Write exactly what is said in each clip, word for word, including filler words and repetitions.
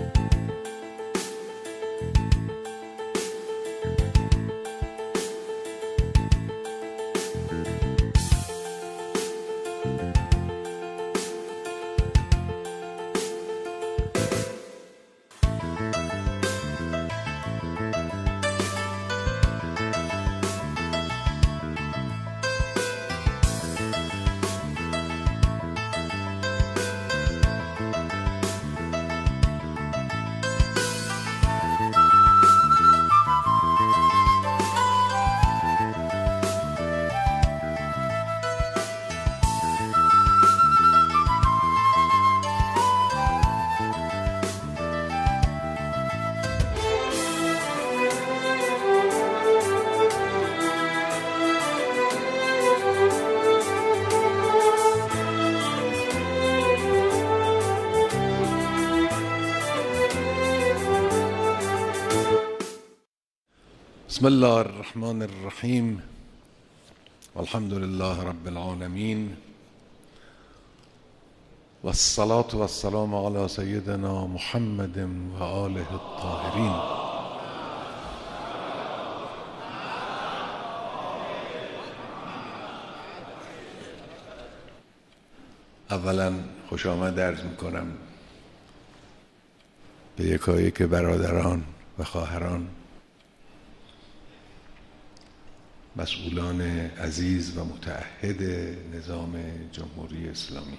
بسم الله الرحمن الرحیم والحمد لله رب العالمین والصلاة والسلام علی سیدنا محمد و آله الطاهرین. اولا خوش آمد عرض میکنم به یکایک برادران و خواهران، مسئولان عزیز و متعهد نظام جمهوری اسلامی.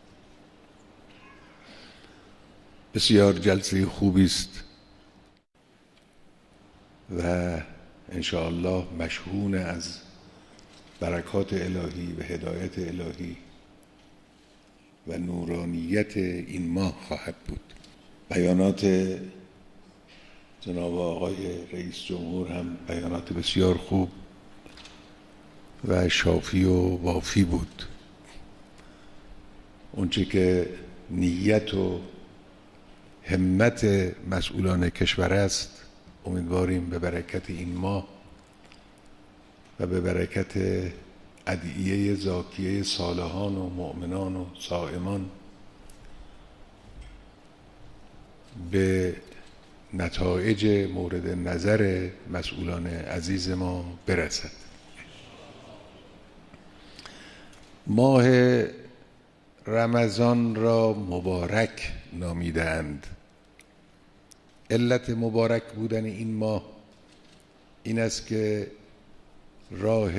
بسیار جلسه خوبی است و ان شاء الله مشحون از برکات الهی و هدایت الهی و نورانیت این ماه خواهد بود. بیانات جناب آقای رئیس جمهور هم بیانات بسیار خوب و شافی و وافی بود. اونچه که نیت و همت مسئولان کشور است، امیدواریم به برکت این ماه و به برکت ادعیه زاکیه صالحان و مؤمنان و صائمان به نتایج مورد نظر مسئولان عزیز ما برسد. ماه رمضان را مبارک نامیدند. علت مبارک بودن این ماه این است که راه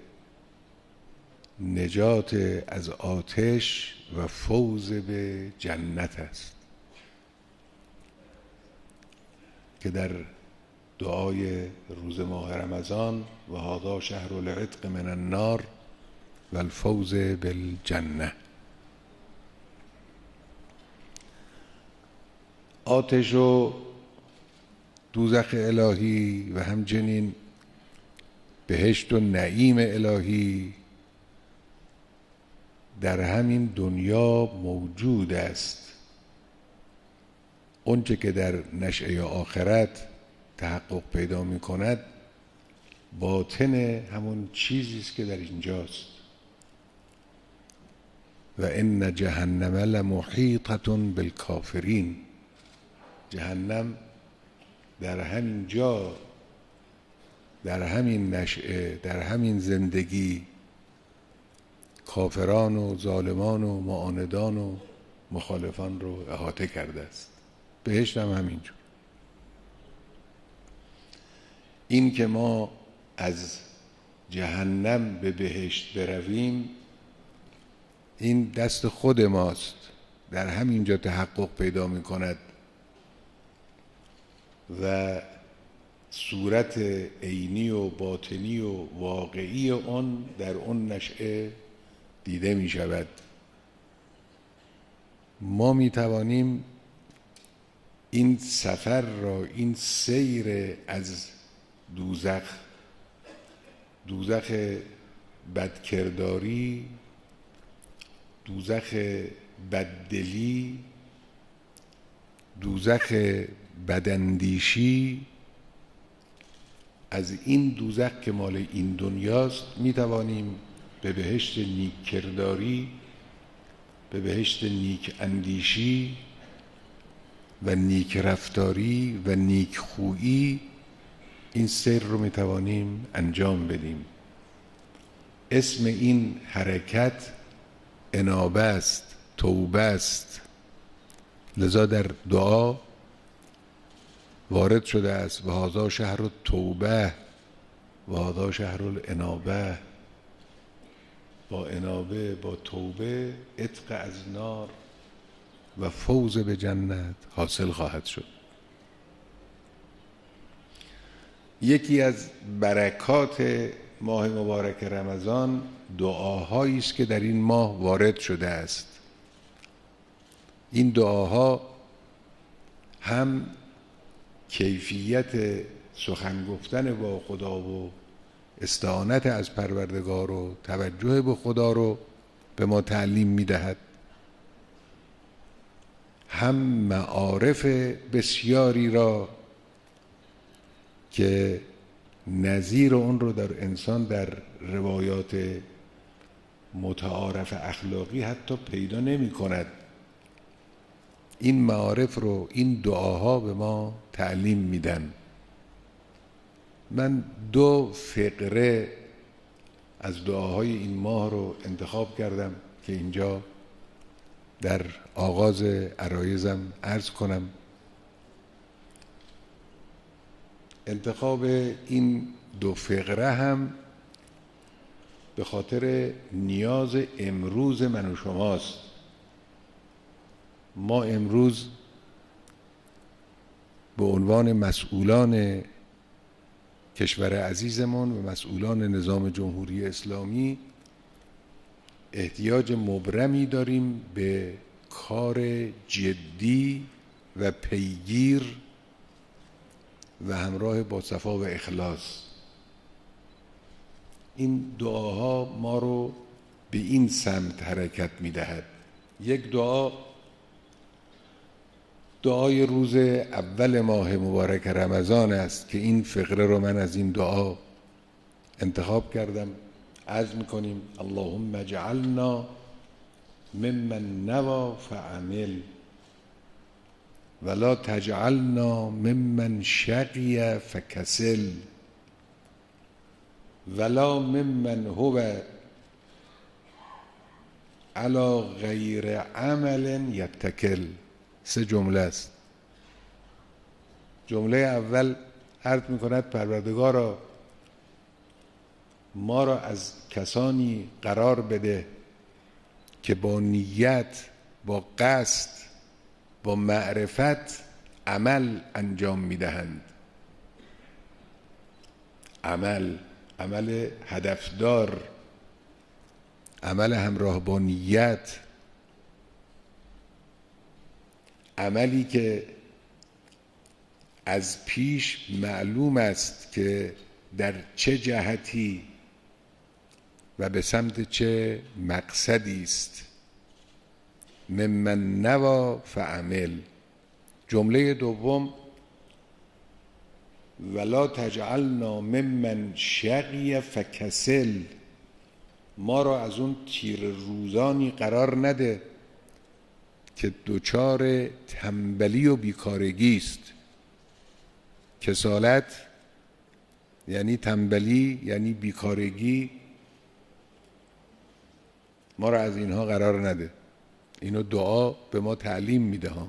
نجات از آتش و فوز به جنت است که در دعای روز ماه رمضان و هذا شهر العتق من النار و الفوز بالجنه. آتش و دوزخ الهی و همچنین بهشت و نعیم الهی در همین دنیا موجود است. اونچه که در نشأه آخرت تحقق پیدا می کند باطن همون چیزی است که در اینجاست. و ان جهنم لمحیطة بالکافرین. جهنم در همین جا، در همین نشأه، در همین زندگی کافران و ظالمان و معاندان و مخالفان رو احاطه کرده است. بهشت هم همینجور. این که ما از جهنم به بهشت برویم این دست خود ماست، در همینجا تحقق پیدا می کند و صورت عینی و باطنی و واقعی آن در اون نشأه دیده می شود. ما می توانیم این سفر را، این سیر از دوزخ، دوزخ بدکرداری، دوزخ بددلی، دوزخ بداندیشی، از این دوزخ که مال این دنیاست می توانیم به بهشت نیک کرداری، به بهشت نیک اندیشی و نیک رفتاری و نیک خویی این سیر رو میتوانیم انجام بدیم. اسم این حرکت انابه است، توبه است. لذا در دعا وارد شده است و هذا شهر التوبه و هذا شهر الانابه. با انابه، با توبه عتق از نار و فوز به جنت حاصل خواهد شد. یکی از برکات ماه مبارک رمضان دعاهایی است که در این ماه وارد شده است. این دعاها هم کیفیت سخن گفتن با خدا و استعانت از پروردگار و توجه به خدا رو به ما تعلیم می‌دهد، هم معارف بسیاری را که نظیر اون رو در انسان در روایات متعارف اخلاقی حتی پیدا نمی کند. این معارف رو این دعاها به ما تعلیم میدن. من دو فقره از دعاهای این ماه رو انتخاب کردم که اینجا در آغاز عرایزم عرض کنم. انتخاب این دو فقره هم به خاطر نیاز امروز من و شماست. ما امروز به عنوان مسئولان کشور عزیزمان و مسئولان نظام جمهوری اسلامی احتیاج مبرمی داریم به کار جدی و پیگیر و همراه با صفا و اخلاص. این دعاها ما رو به این سمت حرکت می‌دهد. یک دعا دعای روز اول ماه مبارک رمضان است که این فقره رو من از این دعا انتخاب کردم. عرض می‌کنیم اللهم اجعلنا ممن نوى فعمل ولا تجعلنا ممن شقی فکسل ولا ممن هو علی غیر عمل یتکل. سه جمله است. جمله اول عرض می‌کند پروردگارا ما را از کسانی قرار بده که با نیت، با قصد، با معرفت عمل انجام می‌دهند. عمل، عمل هدفدار، عمل همراه با نیت، عملی که از پیش معلوم است که در چه جهتی و به سمت چه مقصدی است. ممن نوى فعمل. جمله دوم ولا تجعلنا ممن شقی فکسل. ما را از اون تیر روزانی قرار نده که دوچار تنبلی و بیکارگی است. کسالت یعنی تنبلی، یعنی بیکارگی. ما را از اینها قرار نده. اینو دعا به ما تعلیم میده ها.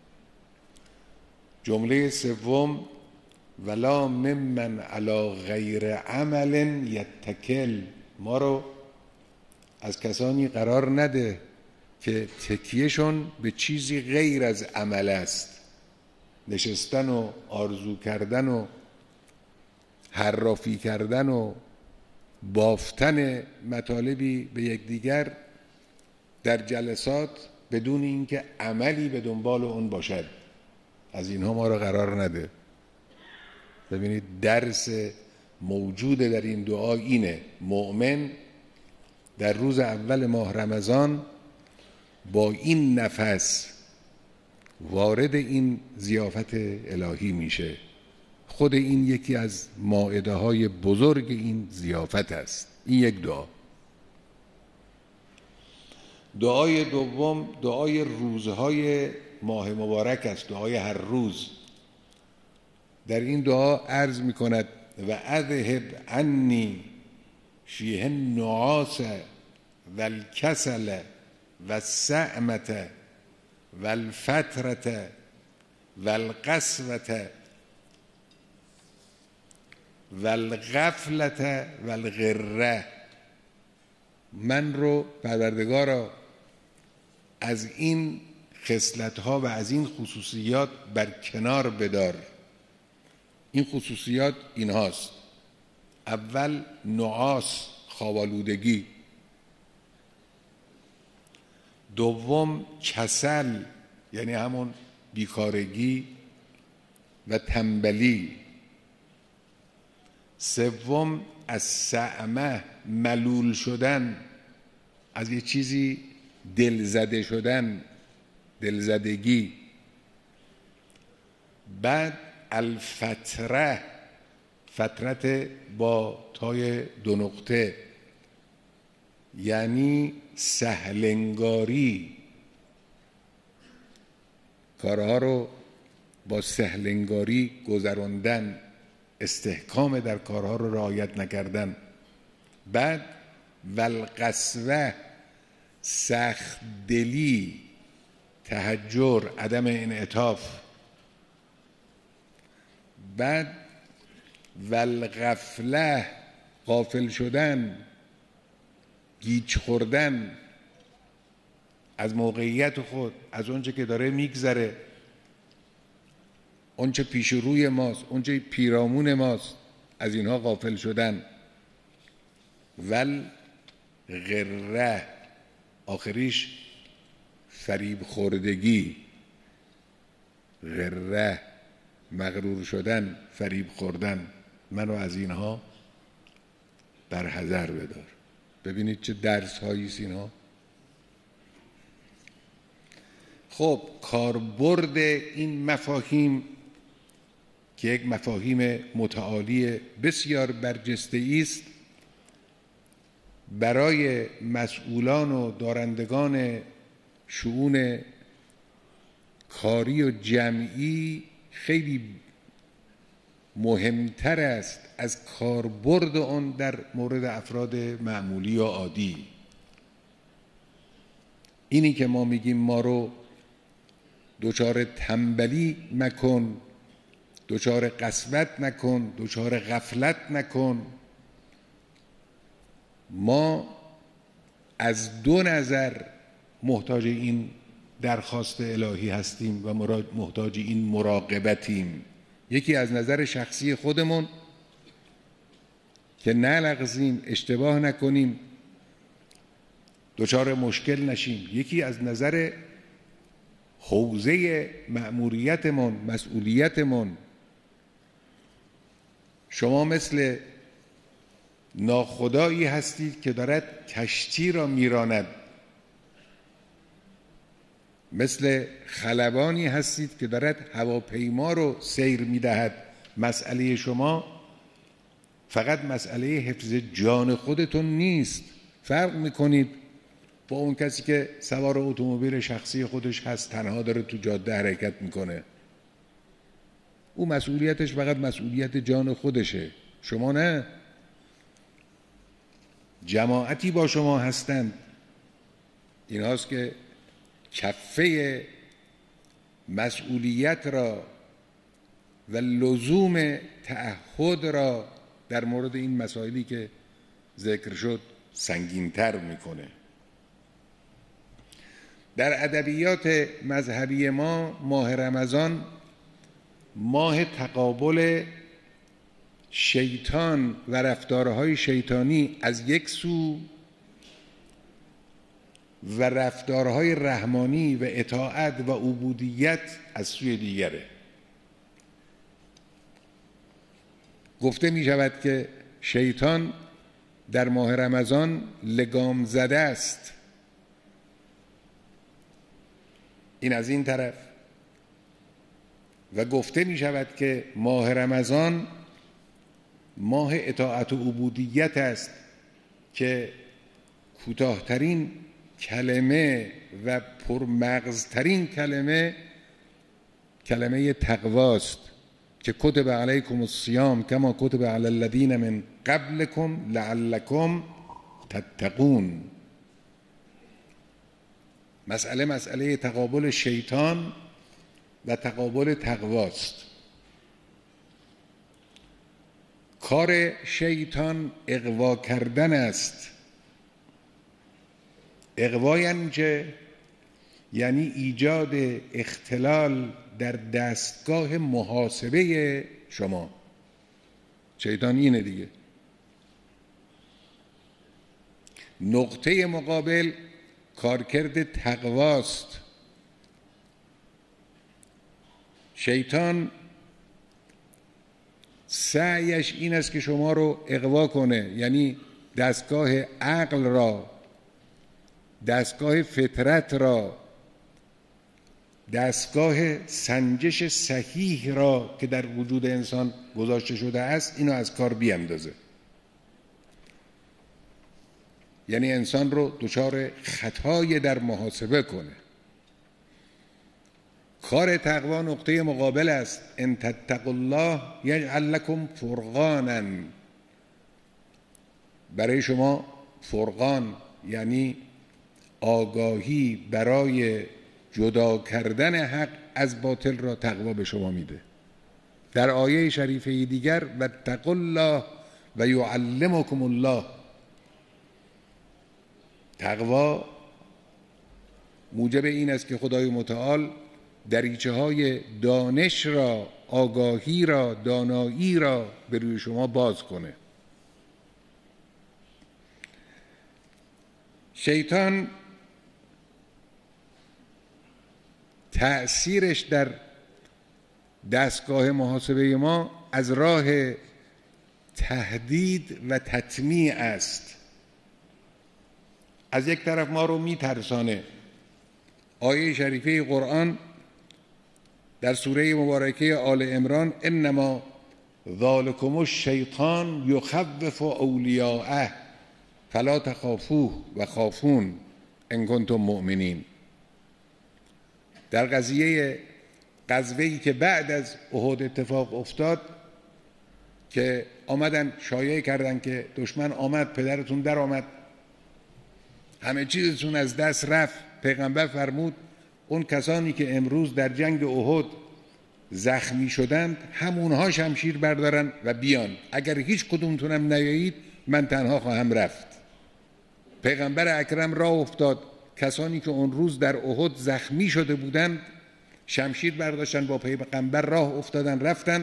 جمله سوم ولا ممن علی غیر عمل یتکل. ما رو از کسانی قرار نده که تکیهشون به چیزی غیر از عمل است. نشستن و آرزو کردن و حرافی کردن و بافتن مطالبی به یکدیگر در جلسات بدون اینکه عملی به دنبال اون باشد. از اینها ما را قرار نده. ببینید درس موجود در این دعا اینه. مؤمن در روز اول ماه رمضان با این نفس وارد این ضیافت الهی میشه. خود این یکی از مائده های بزرگ این ضیافت است. این یک دعا. دعای دوم دعای روزهای ماه مبارک است، دعای هر روز. در این دعا عرض می کند و اذهب عنی فیه النعاس و الکسل و السعمة و الفترة و القسوة و الغفلة و الغره. من رو پروردگارا از این خصلت‌ها و از این خصوصیات بر کنار بدار. این خصوصیات این هاست: اول نعاس، خوابالودگی. دوم کسل، یعنی همون بیکارگی و تنبلی. سوم از سعمه، ملول شدن، از یه چیزی دلزده شدن، دلزدگی. بعد الفتره، فترت با تای دو نقطه، یعنی سهلنگاری، کارها رو با سهلنگاری گذراندن، استحکام در کارها رو رعایت نکردن. بعد والقسوه، سخت دلی، تهجر، عدم انعطاف. بعد والغفله، غافل شدن، گیج خوردن از موقعیت خود، از اونچه که داره میگذره، اونچه پیش روی ماست، اونچه پیرامون ماست، از اینها غافل شدن. والغره، آخریش فریب خوردگی. غره، مغرور شدن، فریب خوردن. منو از اینها در حذر بدار. ببینید چه درس هایی است اینها. خب کاربرد این مفاهیم که یک مفاهیم متعالی بسیار برجسته است، برای مسئولان و دارندگان شؤون کاری و جمعی خیلی مهمتر است از کاربرد آن در مورد افراد معمولی و عادی. اینی که ما میگیم ما رو دچار تنبلی مکن، دچار قسوت نکن، دچار غفلت نکن. ما از دو نظر محتاج این درخواست الهی هستیم و محتاج این مراقبتیم. یکی از نظر شخصی خودمون که نلغزیم، اشتباه نکنیم، دچار مشکل نشیم. یکی از نظر حوزه مأموریتمون، مسئولیتمون. شما مثل ناخدایی هستید که دارد کشتی را میراند، مثل خلبانی هستید که دارد هواپیما رو سیر میدهد. مسئله شما فقط مسئله حفظ جان خودتون نیست. فرق میکنید با اون کسی که سوار اتومبیل شخصی خودش هست، تنها داره تو جاده حرکت میکنه. او مسئولیتش فقط مسئولیت جان خودشه، شما نه. جماعتی با شما هستند، این هاست که کفه مسئولیت را و لزوم تعهد را در مورد این مسائلی که ذکر شد سنگین‌تر میکنه. در ادبیات مذهبی ما ماه رمضان ماه تقابل شیطان و رفتارهای شیطانی از یک سو و رفتارهای رحمانی و اطاعت و عبودیت از سوی دیگره. گفته می شود که شیطان در ماه رمضان لگام زده است. این از این طرف. و گفته می شود که ماه رمضان ماه اطاعت و عبودیت است که کوتاه‌ترین کلمه و پرمغزترین کلمه کلمه تقواست که کتب علیکم الصیام کما کتب علی الذین من قبلکم لعلکم تتقون. مسئله مسئله تقابل شیطان و تقابل تقواست. کار شیطان اغوا کردن است. اغوا یعنی چه؟ یعنی ایجاد اختلال در دستگاه محاسبه شما. شیطان اینه دیگه. نقطه مقابل کارکرد تقواست. شیطان سعیش این است که شما رو اغوا کنه، یعنی دستگاه عقل را، دستگاه فطرت را، دستگاه سنجش صحیح را که در وجود انسان گذاشته شده است اینو از کار بیاندازه. یعنی انسان رو دچار خطای در محاسبه کنه. کار تقوا نقطه مقابل است. ان تتقوا الله یجعل لکم فرقانا. برای شما فرقان یعنی آگاهی برای جدا کردن حق از باطل را تقوا به شما میده. در آیه شریفه دیگر واتقوا الله و یعلمکم الله. تقوا موجب این است که خدای متعال دریچه های دانش را، آگاهی را، دانایی را به روی شما باز کنه. شیطان تأثیرش در دستگاه محاسبه ما از راه تهدید و تطمیع است. از یک طرف ما رو میترسانه. آیه شریفه قرآن در سوره مبارکه آل عمران انما ذالکم الشیطان یخوف اولیاءه فلا تخافوه و خافون ان کنتم مؤمنین. در قضیه غزوه‌ای که بعد از احد اتفاق افتاد که آمدن شایعه کردن که دشمن آمد، پدرتون در آمد، همه چیزتون از دست رفت، پیغمبر فرمود اون کسانی که امروز در جنگ احد زخمی شدند همونها شمشیر بردارن و بیان، اگر هیچ کدومتونم نیایید من تنها خواهم رفت. پیغمبر اکرم راه افتاد. کسانی که اون روز در احد زخمی شده بودند شمشیر برداشتن، با پیغمبر راه افتادن، رفتن.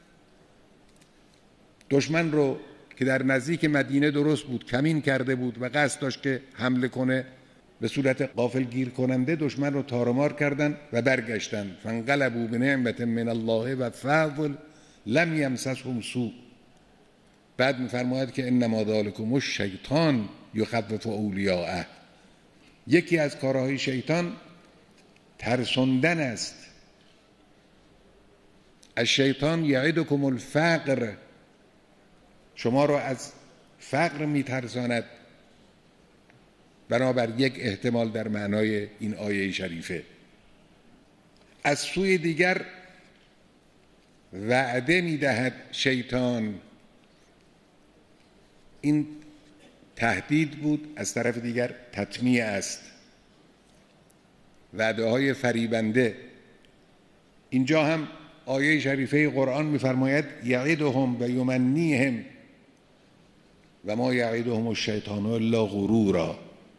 دشمن رو که در نزدیک مدینه درست بود کمین کرده بود و قصد داشت که حمله کنه، به صورت غافل گیر کننده دشمن رو تارمار کردن و برگشتن. فانقلبوا بنعمت من الله و فضل لم یمسسهم سوء. بعد میفرماید که انما ذالکم الشیطان یخوف اولیاءه. یکی از کارهای شیطان ترساندن است. الشیطان یعدکم الفقر. شما رو از فقر میترساند، بنابر یک احتمال در معنای این آیه شریفه. از سوی دیگر وعده میدهد شیطان. این تهدید بود، از طرف دیگر تطمیع است. وعده های فریبنده. اینجا هم آیه شریفه قرآن میفرماید یعدهم و یمنیهم و ما یعدهم الشیطان الا غرورا.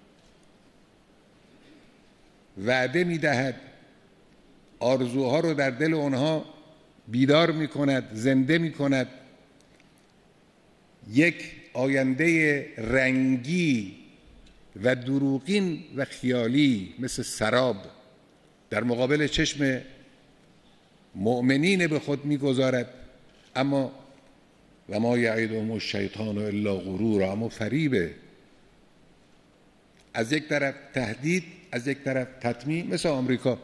وعده میدهد، آرزوها رو در دل اونها بیدار میکند، زنده میکند. یک آینده رنگی و دروغین و خیالی مثل سراب در مقابل چشم مؤمنین به خود میگذارد. اما و ما یعدهم الشیطان الا غرورا، اما فریبه. از یک طرف تهدید، از یک طرف تطمیع. مثل آمریکا،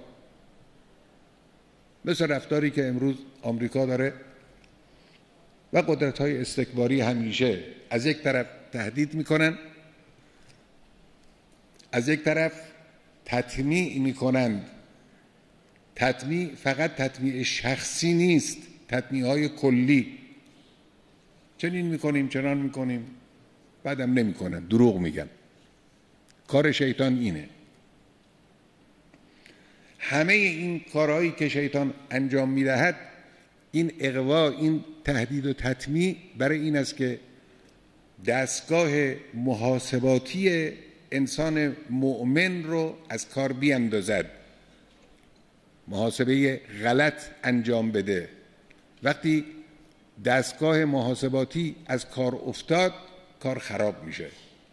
مثل رفتاری که امروز آمریکا داره و قدرت‌های استکباری همیشه از یک طرف تهدید میکنن، از یک طرف تطمیع میکنند. تطمیع فقط تطمیع شخصی نیست، تطمیع های کلی. چنین میکنیم چنان میکنیم، بعدم نمیکنن، دروغ میگن. کار شیطان اینه. همه این کارهایی که شیطان انجام میدهد، این اغوا، این تهدید و تطمیع، برای این است که دستگاه محاسباتی انسان مؤمن رو از کار بیاندازد، محاسبه غلط انجام بده. وقتی دستگاه محاسباتی از کار افتاد، کار خراب میشه.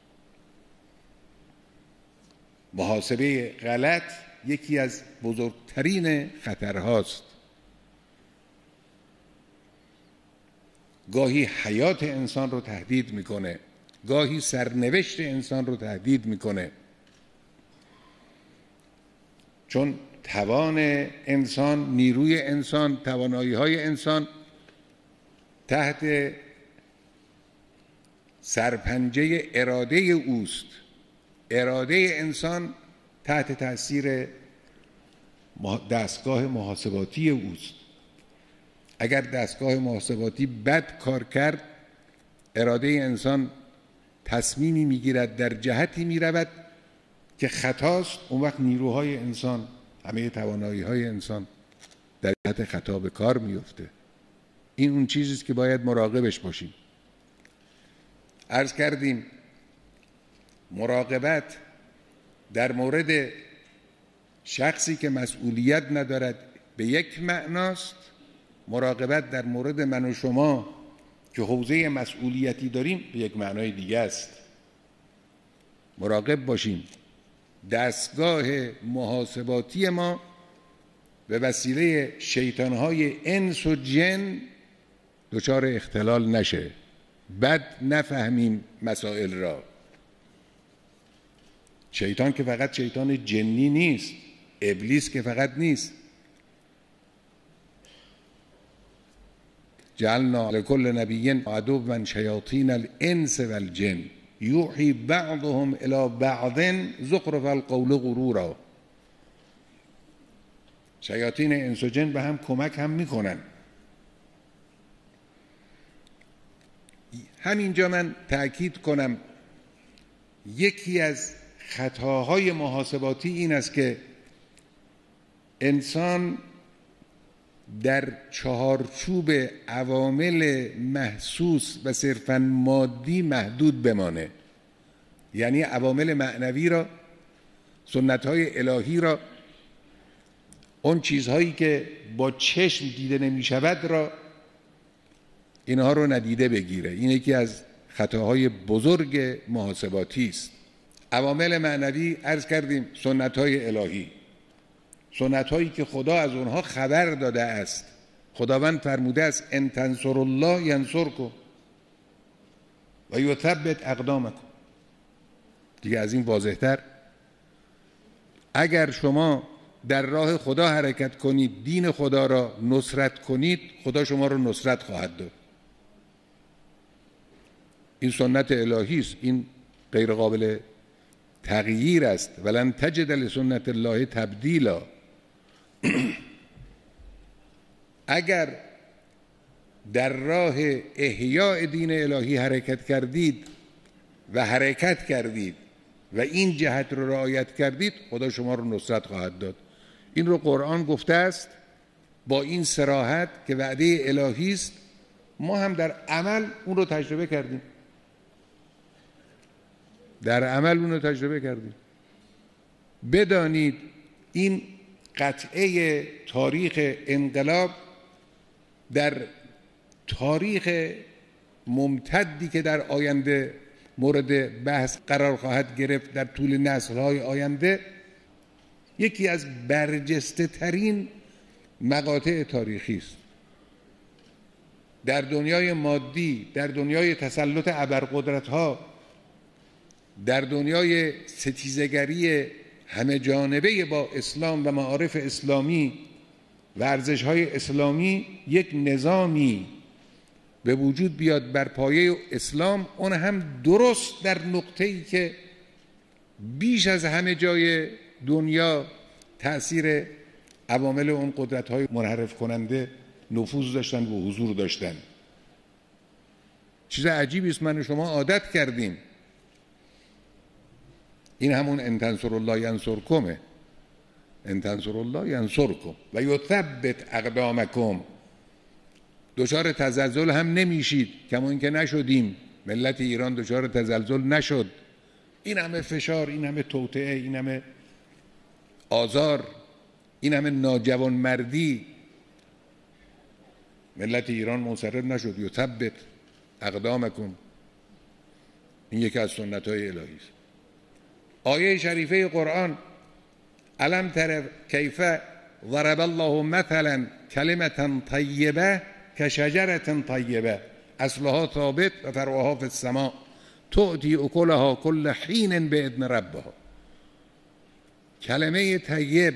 محاسبه غلط یکی از بزرگترین خطرهاست. گاهی حیات انسان رو تهدید میکنه، گاهی سرنوشت انسان رو تهدید میکنه، چون توان انسان، نیروی انسان، توانایی های انسان تحت سرپنجه اراده اوست. اراده انسان تحت تأثیر دستگاه محاسباتی اوست. اگر دستگاه محاسباتی بد کار کرد، اراده انسان تصمیمی میگیرد، در جهتی میرود که خطاست. اون وقت نیروهای انسان، همه توانایی های انسان در جهت خطا به کار میفته. این اون چیزیست که باید مراقبش باشیم. عرض کردیم مراقبت در مورد شخصی که مسئولیت ندارد به یک معناست، مراقبت در مورد من و شما که حوزه مسئولیتی داریم به یک معنای دیگه است. مراقب باشیم دستگاه محاسباتی ما به وسیله شیطانهای انس و جن دچار اختلال نشه، بد نفهمیم مسائل را. شیطان که فقط شیطان جنی نیست، ابلیس که فقط نیست. جعلنا لكل نبی عدوا شیاطین الانس والجن یوحی بعضهم الی بعض زخرف القول غرورا. شیاطین انس و جن به هم کمک هم میکنن. همینجا من تأکید کنم یکی از خطاهای محاسباتی این است که انسان در چهارچوب عوامل محسوس و صرفاً مادی محدود بمانه. یعنی عوامل معنوی را، سنت‌های الهی را، اون چیزهایی که با چشم دیده نمی شود را، اینها رو ندیده بگیره. این یکی از خطاهای بزرگ محاسباتی است. عوامل معنوی عرض کردیم سنت‌های الهی، سنت‌هایی که خدا از اونها خبر داده است. خداوند فرموده است ان تنصروا الله ینصرکم و یثبت اقدامکم. دیگه از این واضح‌تر اگر شما در راه خدا حرکت کنید، دین خدا را نصرت کنید، خدا شما را نصرت خواهد داد. این سنت الهی است، این غیر قابل تغییر است. ولن تجد لسنت الله تبدیلا. اگر در راه احیاء دین الهی حرکت کردید و حرکت کردید و این جهت رو رعایت کردید، خدا شما رو نصرت خواهد داد. این رو قرآن گفته است با این صراحت که وعده الهی است. ما هم در عمل اون رو تجربه کردیم، در عمل اون رو تجربه کردیم. بدانید این قطعه تاریخ انقلاب در تاریخ ممتدی که در آینده مورد بحث قرار خواهد گرفت در طول نسل‌های آینده، یکی از برجسته ترین مقاطع تاریخی است. در دنیای مادی، در دنیای تسلط ابرقدرت‌ها، در دنیای ستیزگری همه جانبه با اسلام و معارف اسلامی و ارزش‌های اسلامی، یک نظامی به وجود بیاد بر پایه اسلام، اون هم درست در نقطه‌ای که بیش از همه جای دنیا تأثیر عوامل اون قدرت‌های منحرف کننده نفوذ داشتن و حضور داشتن. چیز عجیبی است، من و شما عادت کردیم. این همون ان تنصروا الله ینصرکمه، ان تنصروا الله ینصرکم و یثبت اقدامکم. دچار تزلزل هم نمیشید، کما اینکه نشدیم. ملت ایران دچار تزلزل نشد. این همه فشار، این همه توطئه، این همه آزار، این همه ناجوانمردی، ملت ایران منصرف نشد. یثبت اقدامکم. این یکی از سنت‌های الهی است. آیه شریفه قرآن الم تر کیف ضرب الله مثلا کلمة طیبه کشجرة طیبه اصلها ثابت و فروعها فی السماء تؤتی اکلها کل حین باذن ربها. کلمه طیب،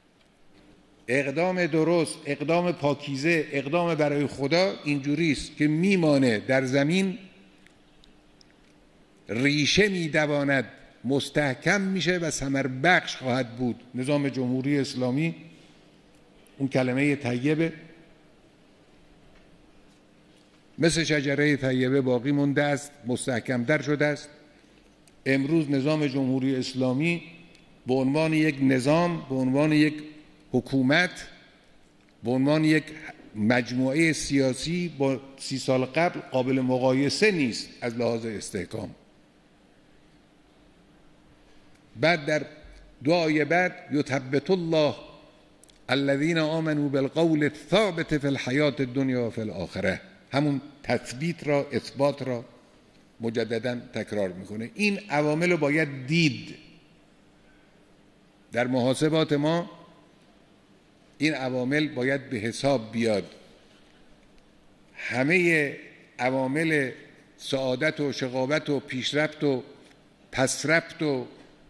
اقدام درست، اقدام پاکیزه، اقدام برای خدا اینجوری است که میمانه در زمین، ریشه میدواند، مستحکم میشه و ثمر بخش خواهد بود. نظام جمهوری اسلامی اون کلمه طیبه مثل شجره طیبه باقی مونده است، مستحکم در شده است. امروز نظام جمهوری اسلامی به عنوان یک نظام، به عنوان یک حکومت، به عنوان یک مجموعه سیاسی با سی سال قبل قابل مقایسه نیست از لحاظ استحکام. بعد در دعای بعد یثبت الله الذین آمنوا بالقول الثابت فی الحیات الدنیا و فی الاخره. همون تثبیت را، اثبات را مجددا تکرار میکنه. این عوامل رو باید دید در محاسبات ما. این عوامل باید به حساب بیاد. همه عوامل سعادت و شقاوت و پیشرفت و پسرفت و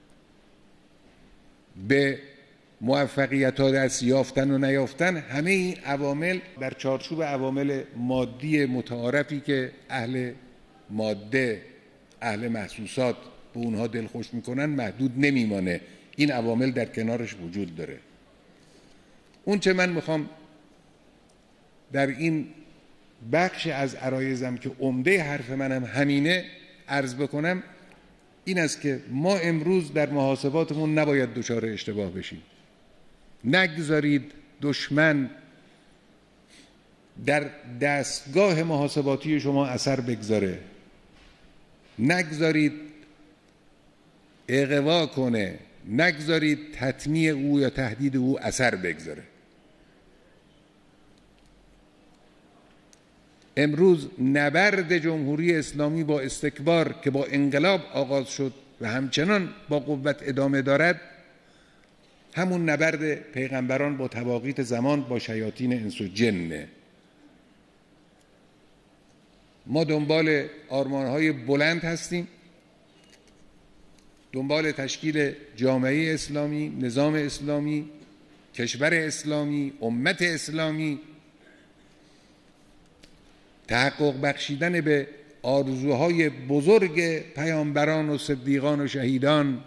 به موفقیت ها دست یافتن و نیافتن، همه این عوامل در چارچوب عوامل مادی متعارفی که اهل ماده، اهل محسوسات به اونها دلخوش میکنن محدود نمیمانه. این عوامل در کنارش وجود داره. اون چه من میخوام در این بخش از عرایزم که عمده حرف منم همینه عرض بکنم، این است که ما امروز در محاسباتمون نباید دچار اشتباه بشیم. نگذارید دشمن در دستگاه محاسباتی شما اثر بگذاره. نگذارید اغوا کنه. نگذارید تطمیع او یا تهدید او اثر بگذاره. امروز نبرد جمهوری اسلامی با استکبار که با انقلاب آغاز شد و همچنان با قوت ادامه دارد، همون نبرد پیغمبران با تواقیت زمان با شیاطین انس و جنه. ما دنبال آرمان‌های بلند هستیم، دنبال تشکیل جامعه اسلامی، نظام اسلامی، کشور اسلامی، امت اسلامی، تحقق بخشیدن به آرزوهای بزرگ پیامبران و صدیقان و شهیدان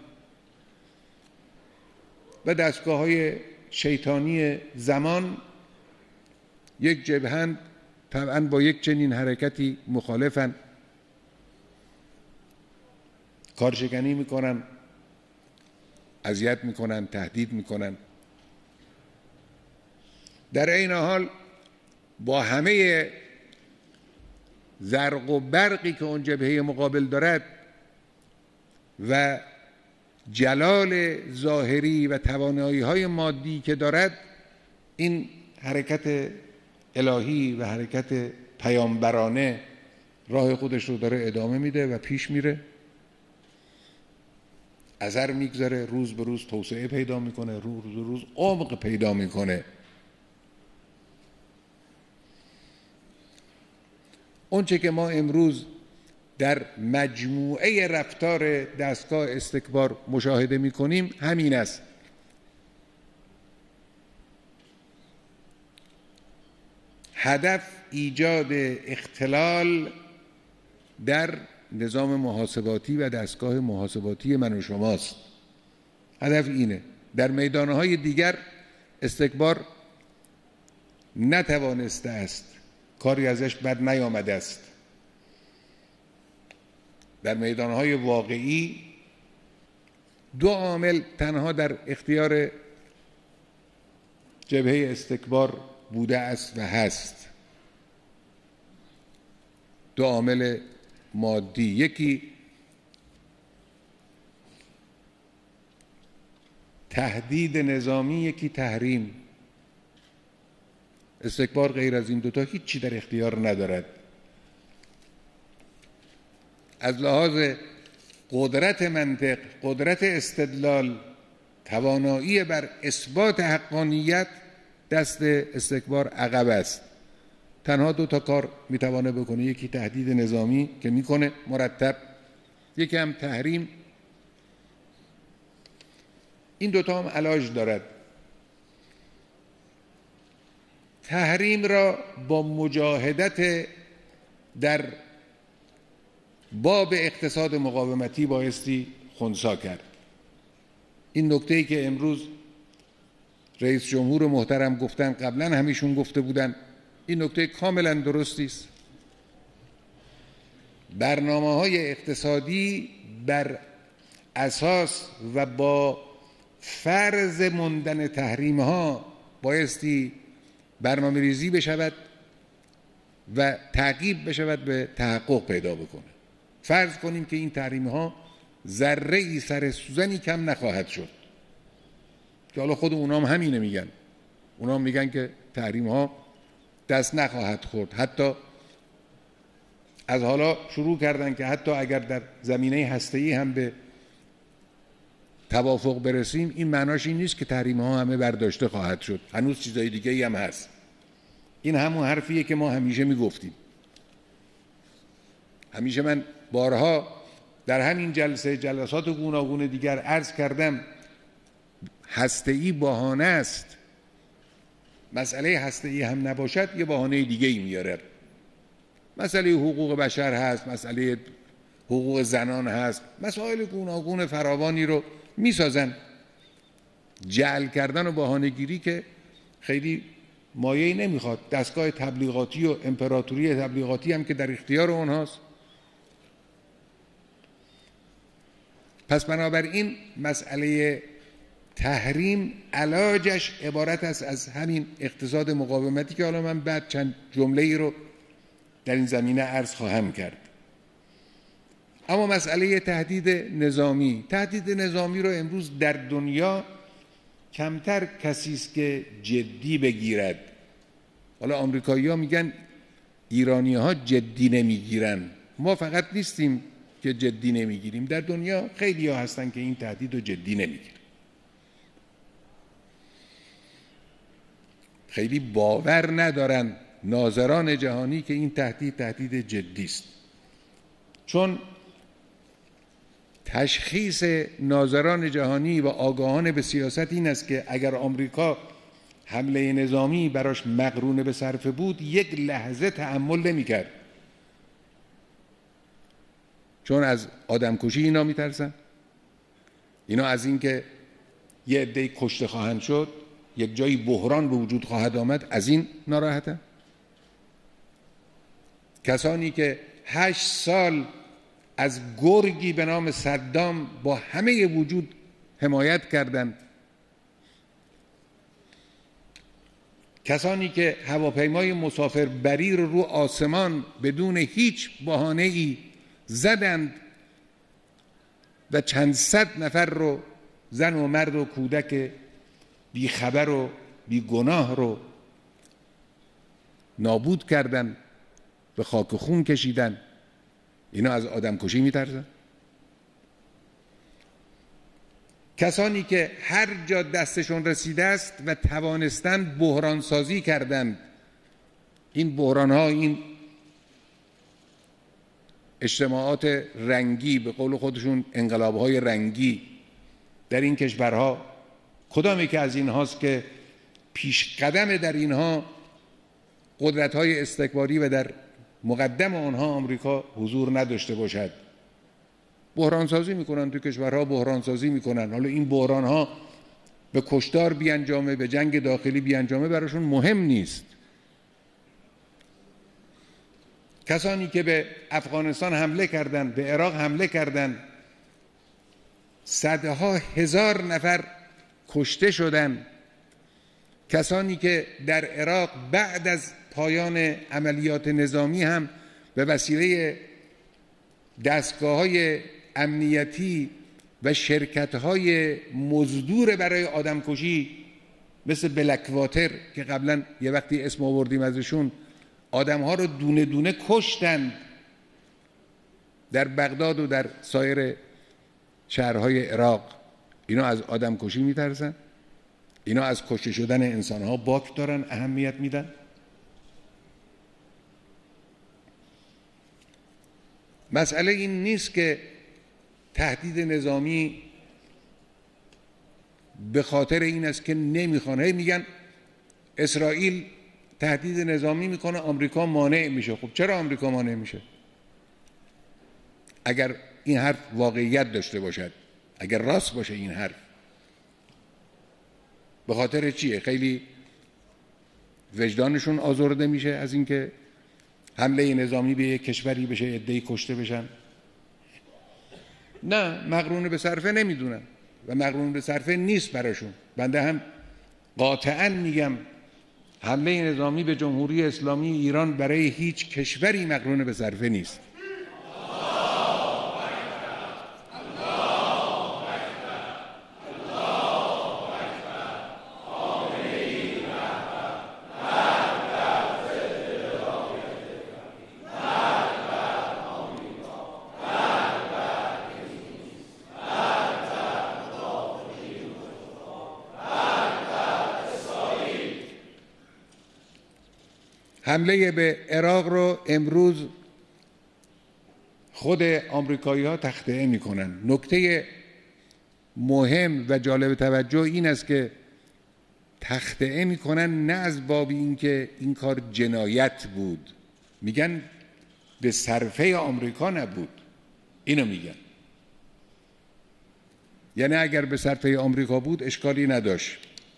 و دستگاه‌های شیطانی زمان. یک جبهند طبعا با یک چنین حرکتی مخالفن، کارشکنی میکنن، اذیت میکنن، تهدید میکنن. در این حال با همه زرق و برقی که اون جبهه مقابل دارد و جلال ظاهری و توانایی‌های مادی که دارد، این حرکت الهی و حرکت پیامبرانه راه خودش رو داره ادامه میده و پیش میره، اثر میگذاره، روز به روز توسعه پیدا میکنه، روز به روز عمق پیدا میکنه. اونچه که ما امروز در مجموعه رفتار دستگاه استکبار مشاهده میکنیم همین است. هدف ایجاد اختلال در نظام محاسباتی و دستگاه محاسباتی من و شماست. هدف اینه. در میدانهای دیگر استکبار نتوانسته است، کاری ازش بد نیامده است. در میدانهای واقعی دو عامل تنها در اختیار جبهه استکبار بوده است و هست، دو عامل مادی، یکی تهدید نظامی، یکی تحریم. استکبار غیر از این دوتا هیچی در اختیار ندارد. از لحاظ قدرت منطق، قدرت استدلال، توانایی بر اثبات حقانیت دست استکبار عقب است. تنها دو تا کار میتوانه بکنه، یکی تهدید نظامی که میکنه مرتب، یکی هم تحریم. این دوتا هم علاج دارد. تحریم را با مجاهدت در باب اقتصاد مقاومتی بایستی خنثی کرد. این نکته‌ای که امروز رئیس جمهور محترم گفتن، قبلا همیشون گفته بودن، این نکته کاملا درستی است. برنامه‌های اقتصادی بر اساس و با فرض ماندن تحریم‌ها بایستی برنامه ریزی بشود و تعقیب بشود به تحقق پیدا بکنه. فرض کنیم که این تحریم‌ها ذره ای سر سوزنی کم نخواهد شد، که حالا خود اونام همینه میگن، اونام میگن که تحریم‌ها دست نخواهد خورد. حتی از حالا شروع کردن که حتی اگر در زمینه هسته‌ای هم به توافق برسیم، این معناش این نیست که تحریم‌ها همه برداشته خواهد شد، هنوز چیزای دیگه‌ای هم هست. این همون حرفیه که ما همیشه میگفتیم. همیشه من بارها در همین جلسه، جلسات گوناگون دیگر عرض کردم، هسته‌ای بهانه است. مسئله هسته‌ای هم نباشد یه بهانه دیگه‌ای میاره. مسئله حقوق بشر هست، مسئله حقوق زنان هست، مسائل گوناگون فراوانی رو میسازن. جعل کردن و بهانه‌گیری که خیلی مایه‌ای نمیخواد. دستگاه تبلیغاتی و امپراتوری تبلیغاتی هم که در اختیار اونهاست. پس بنابراین مسئله تحریم علاجش عبارت است از همین اقتصاد مقاومتی که حالا من بعد چند جمله ای رو در این زمینه عرض خواهم کرد. اما مسئله تهدید نظامی، تهدید نظامی رو امروز در دنیا کمتر کسی است که جدی بگیرد. حالا آمریکایی‌ها میگن ایرانی‌ها جدی نمیگیرن. ما فقط نیستیم که جدی نمیگیریم، در دنیا خیلی ها هستن که این تهدید رو جدی نمیگیرن. خیلی باور ندارن ناظران جهانی که این تهدید تهدید جدی است. چون تشخیص ناظران جهانی و آگاهان به سیاست این است که اگر آمریکا حمله نظامی براش مقرون به صرفه بود، یک لحظه تأمل نمی‌کرد. چون از آدمکشی اینا میترسن، اینا از اینکه یه عده‌ای کشته خواهند شد، یک جایی بحران به وجود خواهد آمد، از این ناراحتن. کسانی که هشت سال از گرگی به نام صدام با همه وجود حمایت کردند، کسانی که هواپیمای مسافربری رو رو آسمان بدون هیچ بهانه‌ای زدند و چند صد نفر رو، زن و مرد و کودک بی خبر و بی گناه رو نابود کردند، به خاک و خون کشیدن، اینا از آدم کشی میترسن؟ کسانی که هر جا دستشون رسیده است و توانستند بحران سازی کردند، این بحران ها، این اجتماعات رنگی، به قول خودشون انقلاب های رنگی در این کشورها، کدام یکی از این هاست که پیش قدم در اینها قدرت های استکباری و در مقدم آنها آمریکا حضور نداشته باشد؟ بحران سازی میکنن تو کشورها، بحران سازی میکنن. حالا این بحران ها به کشتار بیانجامه، به جنگ داخلی بیانجامه، براشون مهم نیست. کسانی که به افغانستان حمله کردند، به عراق حمله کردند، صدها هزار نفر کشته شدند. کسانی که در عراق بعد از پایان عملیات نظامی هم به وسیله دستگاه‌های امنیتی و شرکت‌های مزدور برای آدمکشی مثل بلکواتر که قبلا یه وقتی اسم آوردیم ازشون، آدم‌ها رو دونه دونه کشتند در بغداد و در سایر شهرهای عراق. اینا از آدمکشی میترسن؟ اینا از کشته شدن انسان‌ها باک دارن، اهمیت میدن؟ مسئله این نیست که تهدید نظامی به خاطر این است که نمیخوان. هی میگن اسرائیل تهدید نظامی میکنه، آمریکا مانع میشه. خب چرا آمریکا مانع میشه؟ اگر این حرف واقعیت داشته باشد، اگر راست باشه این حرف، به خاطر چیه؟ خیلی وجدانشون آزرده میشه از اینکه حمله نظامی به یک کشوری بشه، عده‌ای کشته بشن؟ نه، مقرون به صرفه نمیدونن و مقرون به صرفه نیست براشون. بنده هم قاطعاً میگم حمله نظامی به جمهوری اسلامی ایران برای هیچ کشوری مقرون به صرفه نیست. حمله به عراق رو امروز خود آمریکایی ها تخطئه می کنن. نکته مهم و جالب توجه این است که تخطئه می کنن نه از باب این که این کار جنایت بود، میگن به صرفه آمریکا نبود. اینو میگن. یعنی اگر به صرفه آمریکا بود اشکالی نداشت.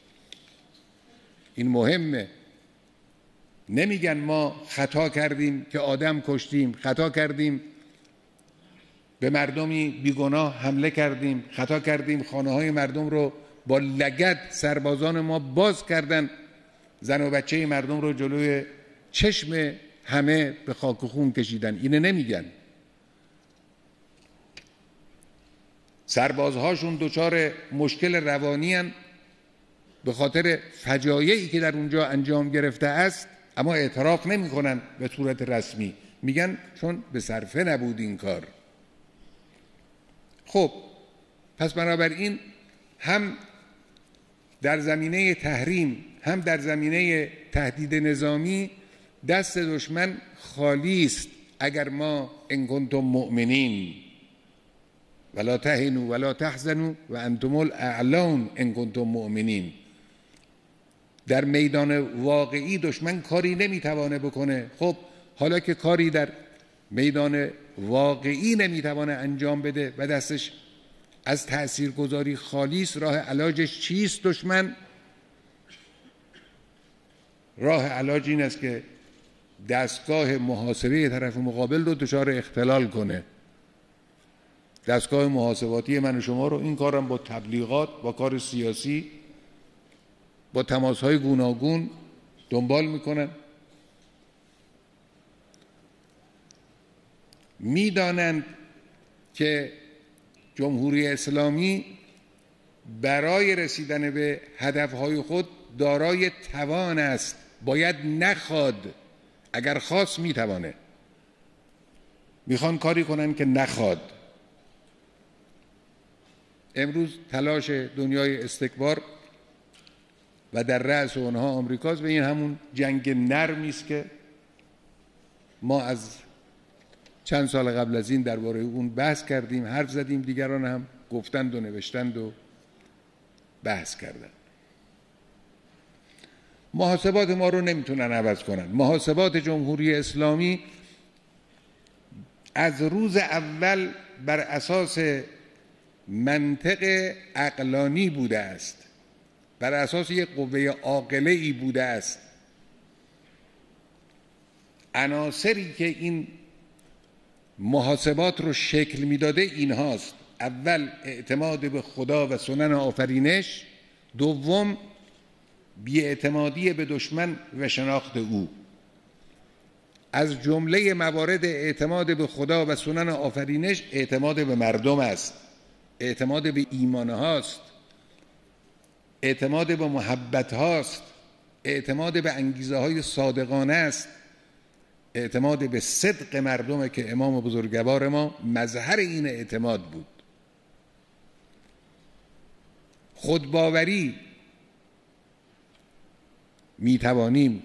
این مهمه. نمیگن ما خطا کردیم که آدم کشتیم، خطا کردیم به مردمی بیگناه حمله کردیم، خطا کردیم خانه های مردم رو با لگد سربازان ما باز کردن، زن و بچه مردم رو جلوی چشم همه به خاک و خون کشیدن. اینه نمیگن. سربازهاشون دچار مشکل روانی هن به خاطر فجایعی که در اونجا انجام گرفته است، اما اعتراف نمی کنن به صورت رسمی. میگن چون به صرفه نبود این کار. خب پس بنابراین هم در زمینه تحریم هم در زمینه تهدید نظامی دست دشمن خالی است. اگر ما ان کنتم مؤمنین ولا تهنوا ولا تحزنوا و انتم الاعلون ان کنتم مؤمنین، در میدان واقعی دشمن کاری نمیتوانه بکنه. خب حالا که کاری در میدان واقعی نمیتوانه انجام بده و دستش از تاثیرگذاری خالی است، راه علاجش چیست دشمن؟ راه علاج این است که دستگاه محاسبه طرف مقابل رو دچار اختلال کنه. دستگاه محاسباتی من و شما رو این کارم با تبلیغات، با کار سیاسی، با تماس‌های گوناگون دنبال میکنن. میدانند که جمهوری اسلامی برای رسیدن به هدفهای خود دارای توان است. باید نخواد. اگر خواست میتوانه. میخوان کاری کنن که نخواد. امروز تلاش دنیای استکبار و در رأس اونها آمریکاست و این همون جنگ نرمی است که ما از چند سال قبل از این درباره اون بحث کردیم، حرف زدیم، دیگران هم گفتند و نوشتند و بحث کردند. محاسبات ما رو نمیتونن عوض کنن. محاسبات جمهوری اسلامی از روز اول بر اساس منطق عقلانی بوده است. بر اساس یک قوه عاقله ای بوده است. عناصری که این محاسبات رو شکل میداده این هاست: اول اعتماد به خدا و سنن آفرینش، دوم بی‌اعتمادی به دشمن و شناخت او. از جمله موارد اعتماد به خدا و سنن آفرینش اعتماد به مردم است، اعتماد به ایمان هاست، اعتماد به محبت هاست، اعتماد به انگیزه های صادقانه است، اعتماد به صدق مردمه که امام بزرگوار ما مظهر این اعتماد بود. خودباوری میتوانیم،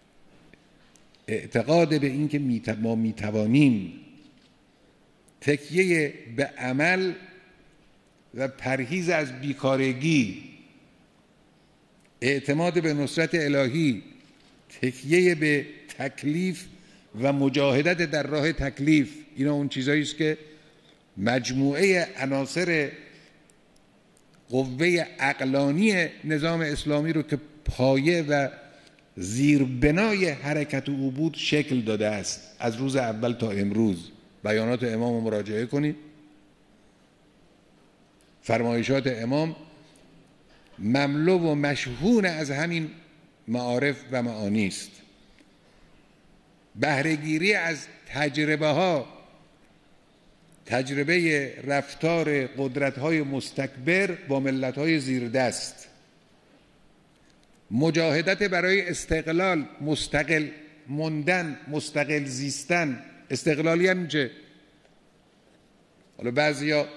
اعتقاد به این که ما میتوانیم، تکیه به عمل و پرهیز از بیکارگی، اعتماد به نصرت الهی، تکیه به تکلیف و مجاهدت در راه تکلیف، اینا اون چیزایی است که مجموعه عناصر قوه عقلانی نظام اسلامی رو که پایه و زیربنای حرکت او بود شکل داده است. از روز اول تا امروز بیانات امام رو مراجعه کنید. فرمایشات امام مملو و مشحون از همین معارف و معانی است. بهره‌گیری از تجربه ها، تجربه رفتار قدرت های مستکبر با ملت های زیردست، مجاهدت برای استقلال، مستقل موندن، مستقل زیستن. استقلالی هم چه؟ حالا بعضیا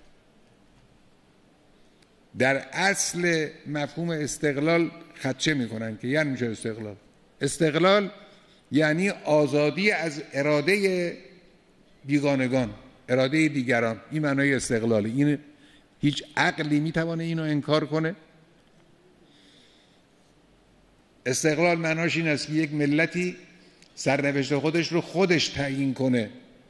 در اصل مفهوم استقلال خدشه میکنن که یعنی میشه استقلال. استقلال یعنی آزادی از اراده بیگانگان، اراده دیگران. این معنای استقلاله. این هیچ عقلی میتوانه اینو انکار کنه؟ استقلال معناش این است که یک ملتی سرنوشت خودش رو خودش تعیین کنه.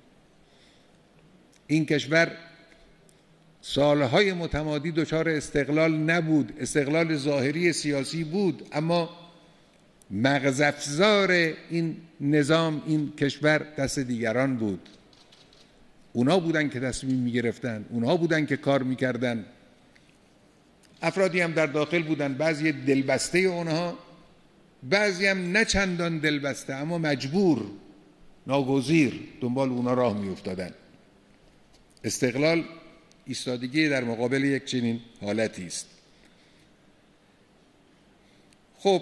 این کشور سالهای متمادی دچار استقلال نبود، استقلال ظاهری سیاسی بود، اما مغزافزار این نظام، این کشور دست دیگران بود. اونا بودن که تصمیم میگرفتن، اونها بودن که کار میکردن. افرادی هم در داخل بودن، بعضی دلبسته اونها، بعضی هم نه چندان دلبسته اما مجبور، ناگزیر دنبال اونا راه میافتادن. استقلال ایستادگی در مقابل یک چنین حالتی است. خب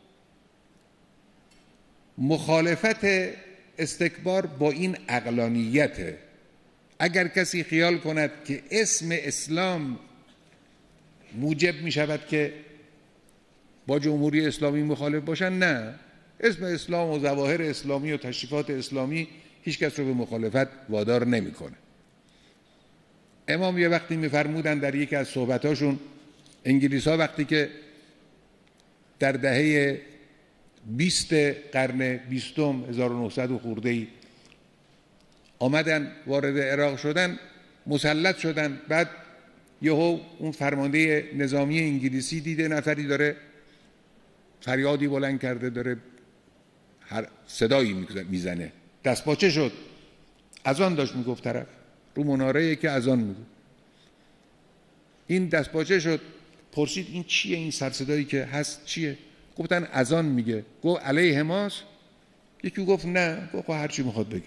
مخالفت استکبار با این عقلانیته. اگر کسی خیال کند که اسم اسلام موجب می شود که با جمهوری اسلامی مخالف باشن، نه. اسم اسلام و ظواهر اسلامی و تشریفات اسلامی هیچ کس رو به مخالفت وادار نمیکنه. امام یه وقتی میفرمودن در یکی از صحبتاشون، انگلیس ها وقتی که در دهه بیست قرن بیستم هزار و نهصد و خورده‌ای آمدن وارد عراق شدن، مسلط شدن، بعد یهو اون فرمانده نظامی انگلیسی دیده نفری داره فریادی بلند کرده، داره هر صدایی میزنه، دستپاچه شد. اذان داشت میگفت طرف، رو مناره که اذان میگفت. این دستپاچه شد، پرسید این چیه، این سرصدایی که هست چیه؟ گفتن اذان میگه. گفت علیه ماست؟ یکی گفت نه. گفت هر چی میخواد بگه.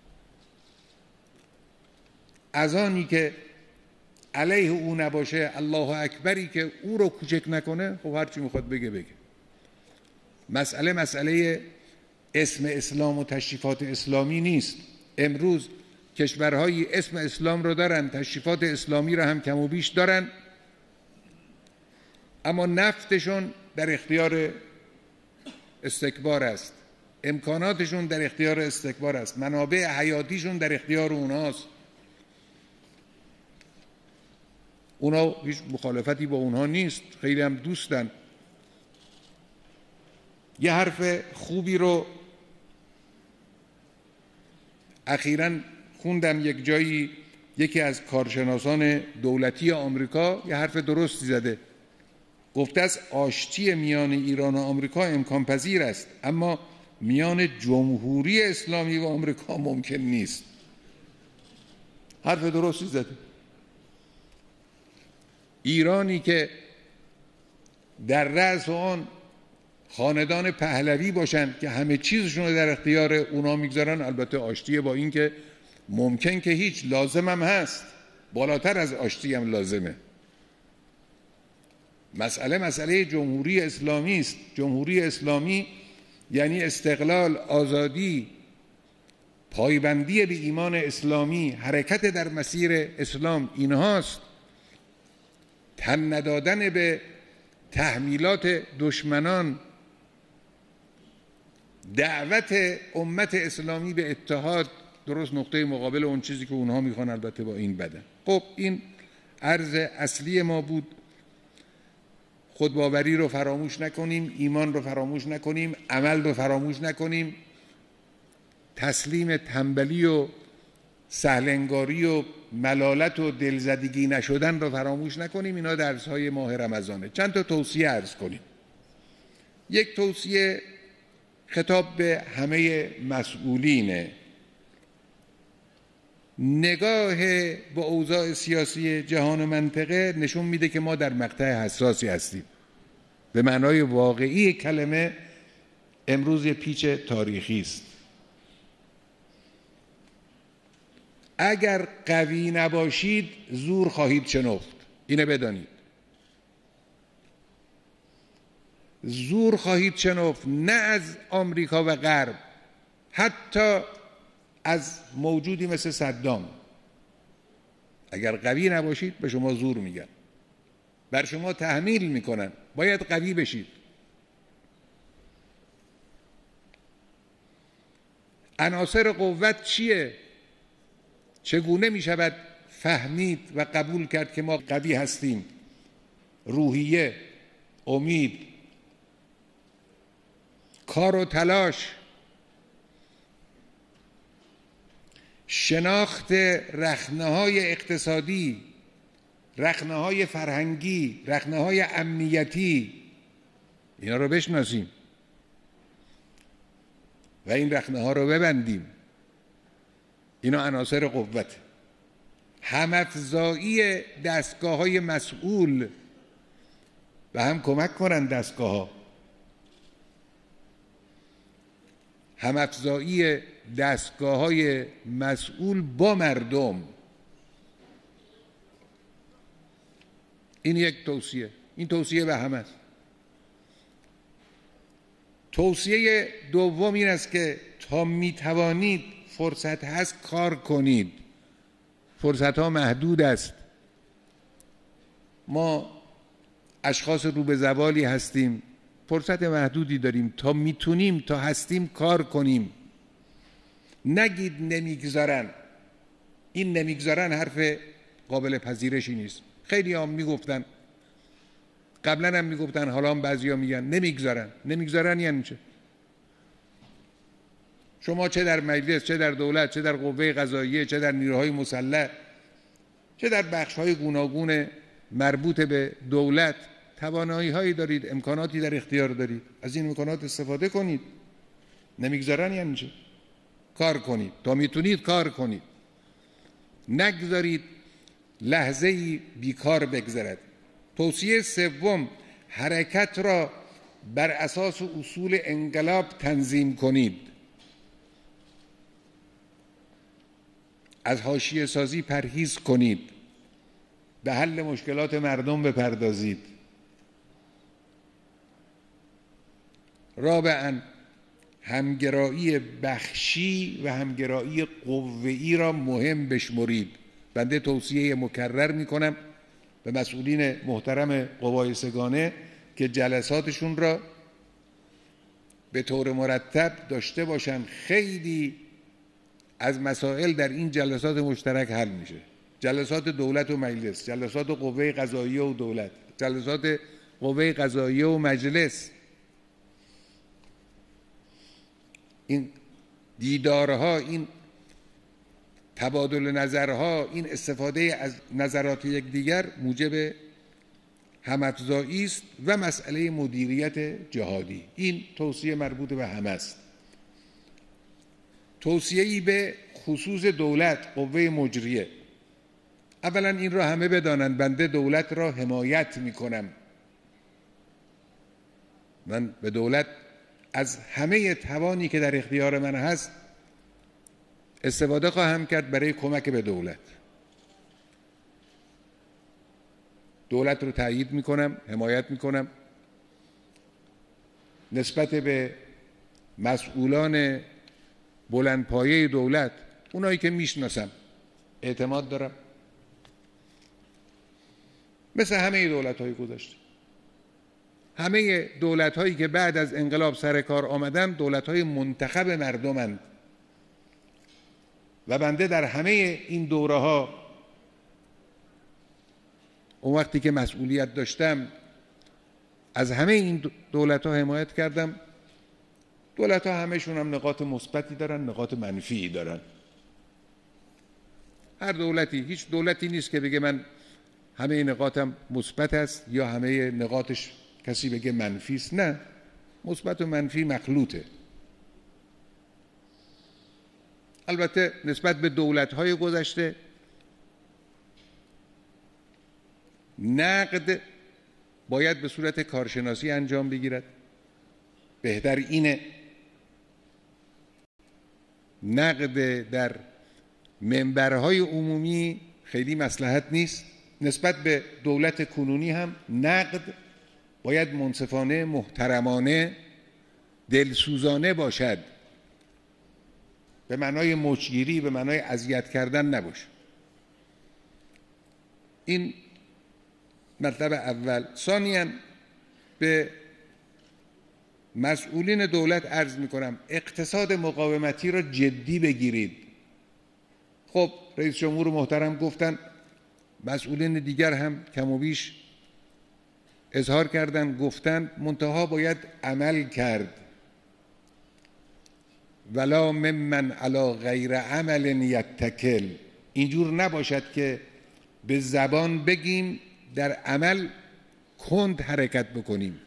اذانی که علیه او نباشه، الله اکبری که او رو کوچک نکنه، خب هر چی میخواد بگه بگه. مسئله مسئله اسم اسلام و تشریفات اسلامی نیست. امروز کشورهایی اسم اسلام رو دارن، تشریفات اسلامی رو هم کم و بیش دارن، اما نفتشون در اختیار استکبار است، امکاناتشون در اختیار استکبار است، منابع حیاتیشون در اختیار اوناست. اونا هیچ مخالفتی با اونها نیست، خیلی هم دوستن. یه حرف خوبی رو اخیراً خوندم یک جایی، یکی از کارشناسان دولتی آمریکا یه حرف درستی زده. گفته است آشتی میان ایران و آمریکا امکان پذیر است، اما میان جمهوری اسلامی و آمریکا ممکن نیست. حرف درستی زده. ایرانی که در رأس آن خاندان پهلوی باشند که همه چیزشون رو در اختیار اونا میگذارن، البته آشتی با این که ممکن که هیچ، لازم هم هست، بالاتر از آشتی هم لازمه. مسئله مسئله جمهوری اسلامی است. جمهوری اسلامی یعنی استقلال، آزادی، پایبندی به ایمان اسلامی، حرکت در مسیر اسلام، اینهاست. تن ندادن به تحمیلات دشمنان، دعوت امت اسلامی به اتحاد، درست نقطه مقابل اون چیزی که اونها میخوان، البته با این بدن. خب این عرض اصلی ما بود. خودباوری رو فراموش نکنیم، ایمان رو فراموش نکنیم، عمل رو فراموش نکنیم، تسلیم تنبلی و سهلنگاری و ملالت و دلزدگی نشدن رو فراموش نکنیم. اینا درس‌های ماه رمضانه. چند تا توصیه عرض کنیم. یک توصیه خطاب به همه مسئولینه. نگاه به اوضاع سیاسی جهان و منطقه نشون میده که ما در مقطع حساسی هستیم. به معنای واقعی کلمه امروز یه پیچ تاریخی است. اگر قوی نباشید زور خواهید شنفت. اینه بدانید. زور خواهید شنفت، نه از آمریکا و غرب، حتی از موجودی مثل صدام. اگر قوی نباشید به شما زور میگن، بر شما تحمیل میکنن، باید قوی بشید. عناصر قوت چیه؟ چگونه میشود فهمید و قبول کرد که ما قوی هستیم؟ روحیه، امید، کار و تلاش، شناخت رخنه‌های اقتصادی، رخنه‌های فرهنگی، رخنه‌های امنیتی، اینا رو بشناسیم و این رخنه‌ها رو ببندیم. اینا عناصر قوت. هم‌افزایی دستگاه‌های مسئول و هم کمک کنن دستگاه‌ها. هم‌افزایی دستگاه‌های مسئول با مردم. این یک توصیه. این توصیه به همه است. توصیه دوم این است که تا میتوانید، فرصت هست، کار کنید. فرصت ها محدود است. ما اشخاص رو به زوالی هستیم، فرصت محدودی داریم. تا میتونیم، تا هستیم، کار کنیم. نگید نمیگذارن. این نمیگذارن حرف قابل پذیرشی نیست. خیلی هم میگفتن، قبلا هم میگفتن، حالا هم بعضی ها میگن نمیگذارن. نمیگذارن یعنی چه؟ شما چه در مجلس، چه در دولت، چه در قوه قضاییه، چه در نیروهای مسلح، چه در بخش‌های گوناگون مربوط به دولت توانایی هایی دارید، امکاناتی در اختیار دارید. از این امکانات استفاده کنید. نمیگذارن یعنی چه؟ کار کنید. تا میتونید کار کنید. نگذارید لحظه ای بیکار بگذرد. توصیه سوم، حرکت را بر اساس اصول انقلاب تنظیم کنید. از حاشیه سازی پرهیز کنید. به حل مشکلات مردم بپردازید. رابعاً، همگرایی بخشی و همگرایی قوه‌ای را مهم بشمرید. بنده توصیه مکرر میکنم به مسئولین محترم قوای سگانه که جلساتشون را به طور مرتب داشته باشن. خیلی از مسائل در این جلسات مشترک حل میشه. جلسات دولت و مجلس، جلسات قوه قضاییه و دولت، جلسات قوه قضاییه و مجلس. این دیدارها، این تبادل نظرها، این استفاده از نظرات یکدیگر موجب هم‌افزایی است و مسئله مدیریت جهادی. این توصیه مربوط به همه است. توصیه‌ای به خصوص دولت، قوه مجریه. اولا این را همه بدانند بنده دولت را حمایت می‌کنم. من به دولت از همه توانی که در اختیار من هست استفاده خواهم کرد برای کمک به دولت. دولت رو تأیید میکنم، حمایت میکنم. نسبت به مسئولان بلندپایه دولت، اونایی که میشناسم، اعتماد دارم، مثل همه دولت‌های گذشته. همه دولت‌هایی که بعد از انقلاب سر کار آمدن دولت‌های منتخب مردمند و بنده در همه این دوره‌ها اون وقتی که مسئولیت داشتم از همه این دولت‌ها حمایت کردم. دولت‌ها همه‌شون هم نقاط مثبتی دارن، نقاط منفی دارن. هر دولتی، هیچ دولتی نیست که بگه من همه نقاطم مثبت است یا همه نقاطش کسی بگه منفی است. نه، مثبت و منفی مخلوطه. البته نسبت به دولت‌های گذشته نقد باید به صورت کارشناسی انجام بگیرد. بهتر اینه نقد در منبرهای عمومی خیلی مصلحت نیست. نسبت به دولت کنونی هم نقد باید منصفانه، محترمانه، دلسوزانه باشد، به معنای مچگیری، به معنای اذیت کردن نباشه. این مطلب اول. ثانیاً به مسئولین دولت عرض میکنم اقتصاد مقاومتی را جدی بگیرید. خب رئیس جمهور محترم گفتن، مسئولین دیگر هم کم و بیش اظهار کردن، گفتن، منتها باید عمل کرد. ولا ممن علی غیر عمل یتکل. اینجور نباشد که به زبان بگیم در عمل کند حرکت بکنیم.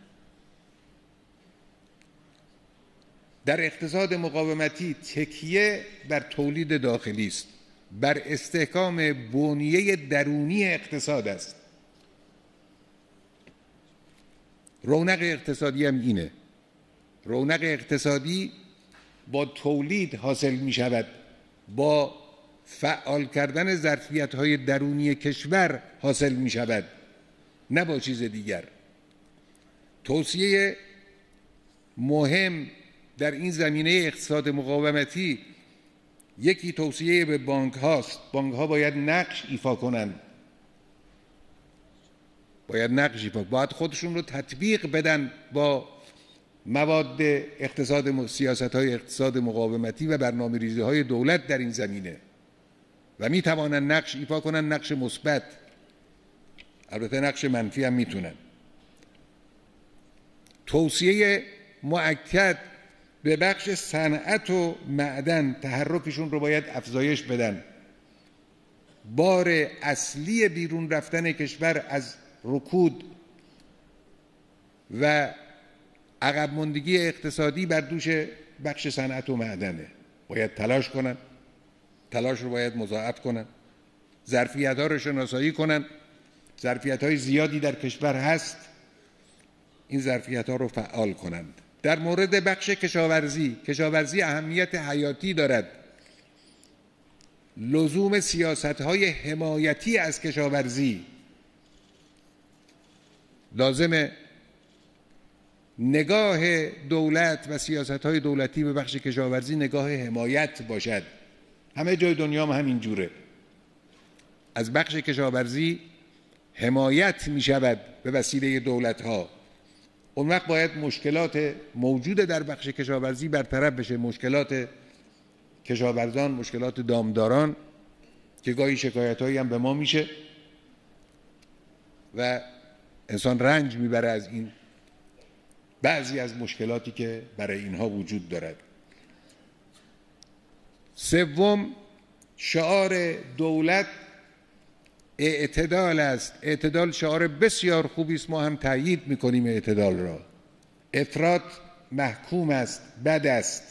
در اقتصاد مقاومتی تکیه بر تولید داخلی است، بر استحکام بنیه درونی اقتصاد است. رونق اقتصادی هم اینه. رونق اقتصادی با تولید حاصل می شود، با فعال کردن ظرفیت‌های درونی کشور حاصل می شود، نه با چیز دیگر. توصیه مهم در این زمینه اقتصاد مقاومتی یکی توصیه به بانک هاست. بانک ها باید نقش ایفا کنند. باید نقش ایفا باید خودشون رو تطبیق بدن با مواد اقتصاد سیاست های اقتصاد مقاومتی و برنامه ریزی های دولت در این زمینه و می توانند نقش ایفا کنند، نقش مثبت. البته نقش منفی هم میتونن. توصیه مؤکد به بخش صنعت و معدن، تحرکشون رو باید افزایش بدن. بار اصلی بیرون رفتن کشور از رکود و عقب ماندگی اقتصادی بر دوش بخش صنعت و معدنه. باید تلاش کنن، تلاش رو باید مضاعف کنن، ظرفیت‌ها رو شناسایی کنن. ظرفیت‌های زیادی در کشور هست، این ظرفیت‌ها رو فعال کنند. در مورد بخش کشاورزی، کشاورزی اهمیت حیاتی دارد. لزوم سیاست‌های حمایتی از کشاورزی لازمه. نگاه دولت و سیاست‌های دولتی به بخش کشاورزی نگاه حمایت باشد. همه جای دنیا هم همین جوره. از بخش کشاورزی حمایت می شود به وسیله دولت‌ها. اون وقت باید مشکلات موجود در بخش کشاورزی برطرف بشه. مشکلات کشاورزان، مشکلات دامداران که گاهی شکایت‌هایی هم به ما میشه و انسان رنج میبره از این بعضی از مشکلاتی که برای اینها وجود دارد. سوم، شعار دولت اعتدال است. اعتدال شعار بسیار خوبی است، ما هم تأیید میکنیم اعتدال را. افراط محکوم است، بد است.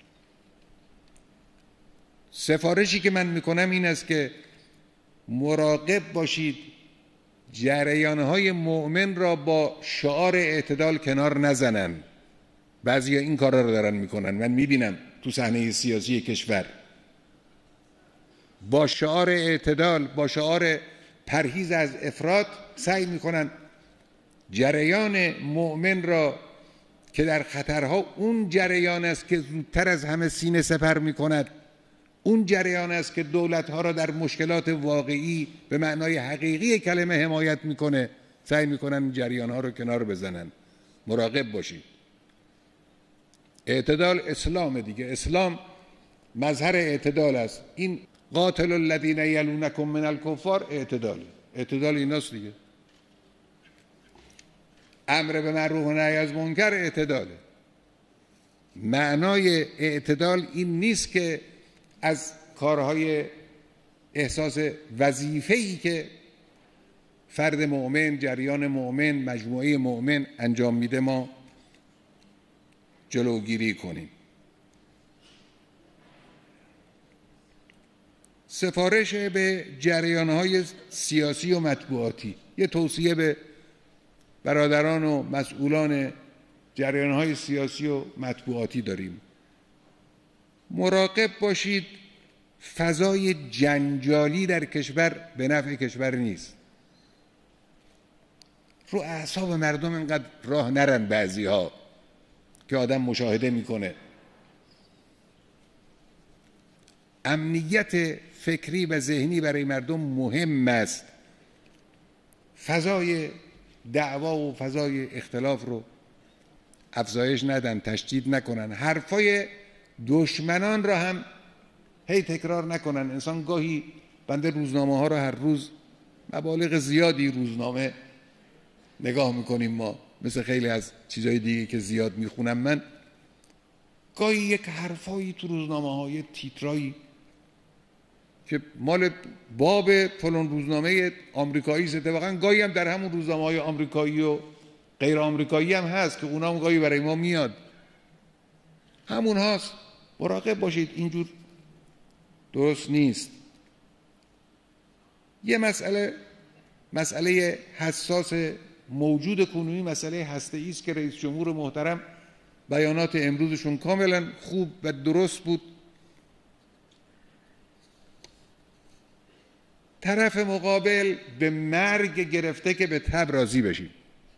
سفارشی که من میکنم این است که مراقب باشید جریانهای مؤمن را با شعار اعتدال کنار نزنن. بعضیا این کارا رو دارن میکنن، من میبینم تو صحنه سیاسی کشور با شعار اعتدال، با شعار پرهیز از افراط سعی میکنن جریان مؤمن را که در خطرها، اون جریان است که زودتر از همه سینه سپر میکند، اون جریان است که دولتها را در مشکلات واقعی به معنای حقیقی کلمه حمایت میکنه، سعی میکنن این جریانها رو کنار بزنن. مراقب باشید. اعتدال اسلام دیگه، اسلام مظهر اعتدال است. این قاتل الذین یلونکم من الکفار اعتدال، اعتدال ایناست دیگه. امر به معروف و نهی از منکر اعتداله. معنای اعتدال این نیست که از کارهای احساس وظیفه‌ای که فرد مؤمن، جریان مؤمن، مجموعه مؤمن انجام میده ما جلوگیری کنیم. سفارش به جریانهای سیاسی و مطبوعاتی، یه توصیه به برادران و مسئولان جریانهای سیاسی و مطبوعاتی داریم. مراقب باشید فضای جنجالی در کشور به نفع کشور نیست. رو اعصاب مردم اینقدر راه نرن بعضی ها که آدم مشاهده میکنه. امنیت فکری و ذهنی برای مردم مهم است. فضای دعوا و فضای اختلاف رو افزایش ندن، تشدید نکنن. حرفای دشمنان را هم هی تکرار نکنن. انسان گاهی، بنده روزنامه ها رو هر روز مبالغ زیادی روزنامه نگاه میکنیم ما، مثل خیلی از چیزهای دیگه که زیاد میخونم من، گاهی یک حرفایی تو روزنامه های تیترایی که مال باب فلان روزنامه آمریکایی است، واقعا گاهی هم در همون روزنامه های آمریکایی و غیر آمریکایی هم هست که اونا هم گاهی برای ما میاد، همون هاست. مراقب باشید، اینجور درست نیست. یه مسئله مسئله حساس موجود کنونی مسئله هسته‌ای است که رئیس جمهور محترم بیانات امروزشون کاملا خوب و درست بود. طرف مقابل به مرگ گرفته که به تب راضی بشید.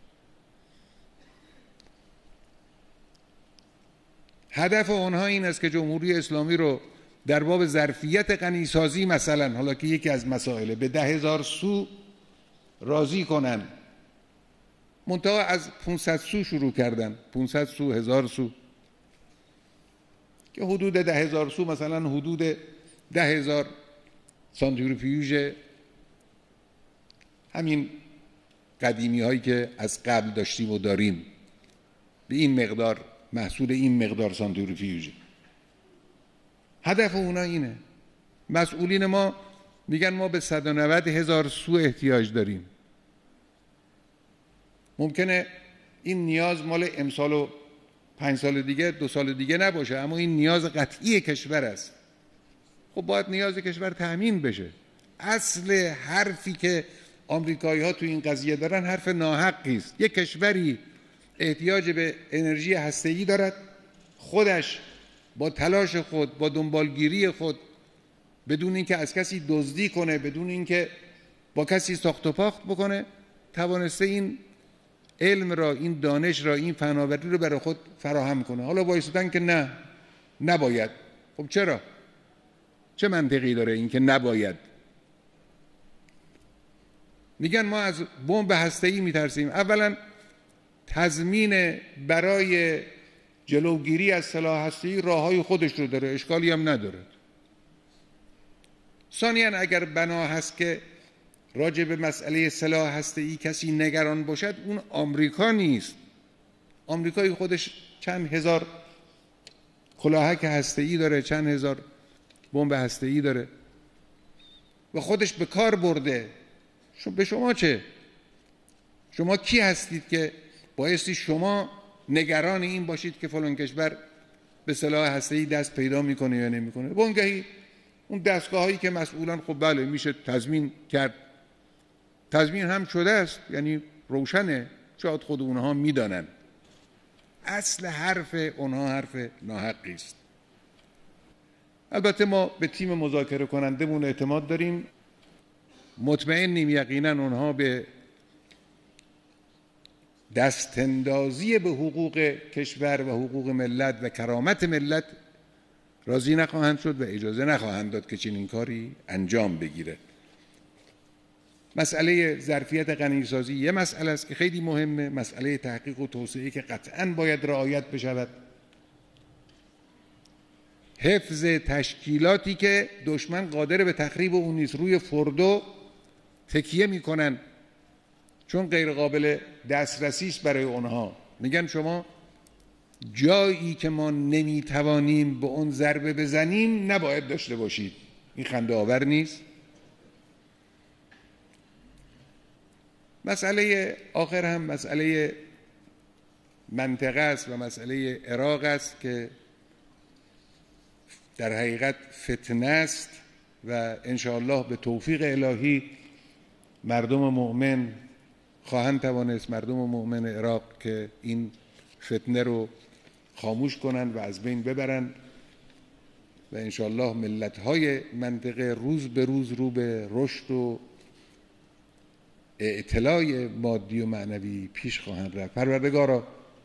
هدف اونها این است که جمهوری اسلامی رو در باب ظرفیت غنیسازی مثلا، حالا که یکی از مسائله، به ده هزار سو راضی کنن. منتها از پانصد سو شروع کردن، پانصد سو، هزار سو، که حدود ده هزار سو مثلا حدود ده هزار سانتریفیوژ همین قدیمی هایی که از قبل داشتیم و داریم، به این مقدار، محصول این مقدار سانتریفیوژ. هدف اونا اینه. مسئولین ما میگن ما به صد و نود هزار سو احتیاج داریم. ممکنه این نیاز مال امسال و پنج سال دیگه، دو سال دیگه نباشه، اما این نیاز قطعی کشور است. خب باید نیاز کشور تأمین بشه. اصل حرفی که آمریکایی ها تو این قضیه دارن حرف ناحقی است. یک کشوری احتیاج به انرژی هسته‌ای دارد، خودش با تلاش خود، با دنبالگیری خود، بدون اینکه از کسی دزدی کنه، بدون اینکه با کسی ساخت و پاخت بکنه، توانسته این علم را، این دانش را، این فناوری رو برای خود فراهم کنه. حالا وایسادن که نه، نباید. خب چرا؟ چه منطقی داره این که نباید؟ میگن ما از بمب هسته‌ای میترسیم. اولا تضمین برای جلوگیری از سلاح هسته‌ای راههای خودش رو داره، اشکالی هم نداره. ثانیاً اگر بنا هست که راجع به مسئله سلاح هسته‌ای کسی نگران باشد، اون آمریکا نیست. آمریکای خودش چند هزار کلاهک هسته‌ای داره، چند هزار بمب هسته‌ای داره و خودش به کار برده. به شما چه؟ شما کی هستید که بایستی شما نگران این باشید که فلان کشور به سلاح هسته‌ای دست پیدا میکنه یا نمیکنه؟ وانگهی اون دستگاه هایی که مسئولان خب بله میشه تضمین کرد، تضمین هم شده است، یعنی روشنه، شاید خود اونها میدانن. اصل حرف اونها حرف ناحقی است. البته ما به تیم مذاکره کنندمون اعتماد داریم، مطمئنیم یقینا اونها به دستاندازی به حقوق کشور و حقوق ملت و کرامت ملت راضی نخواهند شد و اجازه نخواهند داد که چنین کاری انجام بگیره. مسئله ظرفیت غنیسازی یه مسئله است که خیلی مهمه، مسئله تحقیق و توسعه که قطعاً باید رعایت بشود، حفظ تشکیلاتی که دشمن قادر به تخریب اون نیست، روی فردو تکیه میکنن چون غیر قابل دسترسی است برای اونها. میگن شما جایی که ما نمیتوانیم به اون ضربه بزنیم نباید داشته باشید. این خنده آور نیست؟ مسئله آخر هم مسئله منطقه است و مسئله عراق است که در حقیقت فتنه است و انشاءالله به توفیق الهی مردم مؤمن خواهند توانست، مردم مؤمن عراق، که این فتنه رو خاموش کنند و از بین ببرند و انشاءالله ملت‌های منطقه روز به روز رو به رشد و اطلاع مادی و معنوی پیش خواهند رفت. پروردگارا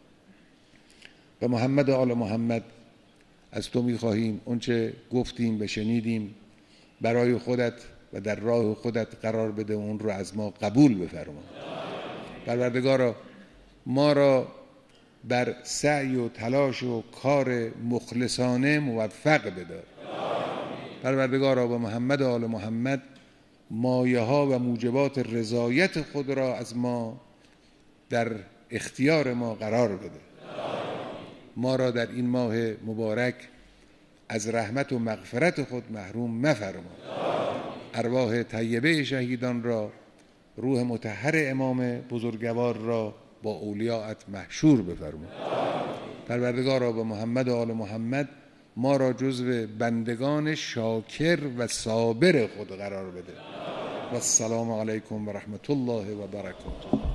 و محمد و آل محمد از تو می‌خواهیم اونچه گفتیم و شنیدیم برای خودت و در راه خودت قرار بده، اون رو از ما قبول بفرما. پروردگارا ما را بر سعی و تلاش و کار مخلصانه موفق بدار. پروردگارا و محمد و آل محمد مایه ها و موجبات رضایت خود را از ما در اختیار ما قرار بده. ما را در این ماه مبارک از رحمت و مغفرت خود محروم مفرما. ارواح طیبه شهیدان را، روح مطهر امام بزرگوار را با اولیاءت محشور بفرما. پروردگارا و محمد و آل محمد ما را جزو بندگان شاکر و صابر خود قرار بده. و السلام علیکم و رحمت الله و برکاته.